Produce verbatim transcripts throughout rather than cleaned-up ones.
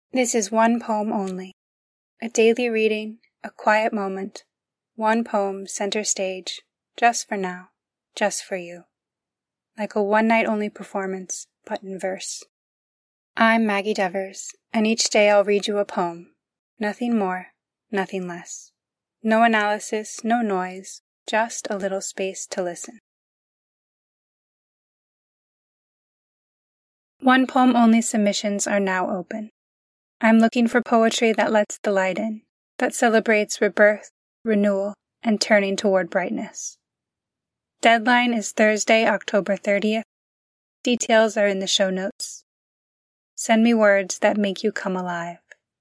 This is one poem only. A daily reading, a quiet moment, one poem center stage, just for now, just for you. Like a one-night-only performance, but in verse. I'm Maggie Devers, and each day I'll read you a poem. Nothing more, nothing less. No analysis, no noise, just a little space to listen. One poem only submissions are now open. I'm looking for poetry that lets the light in, that celebrates rebirth, renewal, and turning toward brightness. Deadline is Thursday, October thirtieth. Details are in the show notes. Send me words that make you come alive.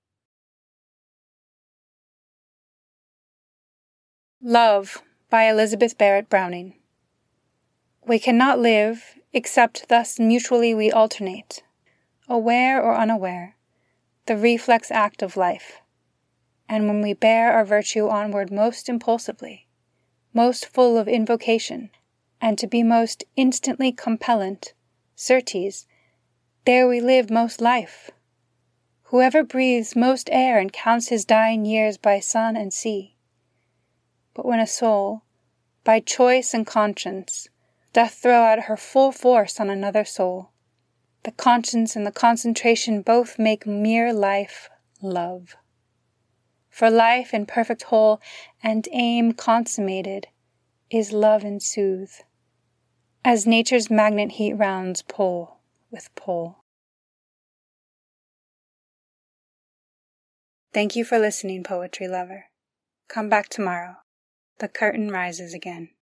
Love by Elizabeth Barrett Browning. We cannot live except thus mutually we alternate, aware or unaware, the reflex act of life. And when we bear our virtue onward most impulsively, most full of invocation, and to be most instantly compellent, certes, there we live most life. Whoever breathes most air and counts his dying years by sun and sea. But when a soul, by choice and conscience, doth throw out her full force on another soul, the conscience and the concentration both make mere life love. For life in perfect whole and aim consummated is love and soothe, as nature's magnet heat rounds pole with pole. Thank you for listening, poetry lover. Come back tomorrow. The curtain rises again.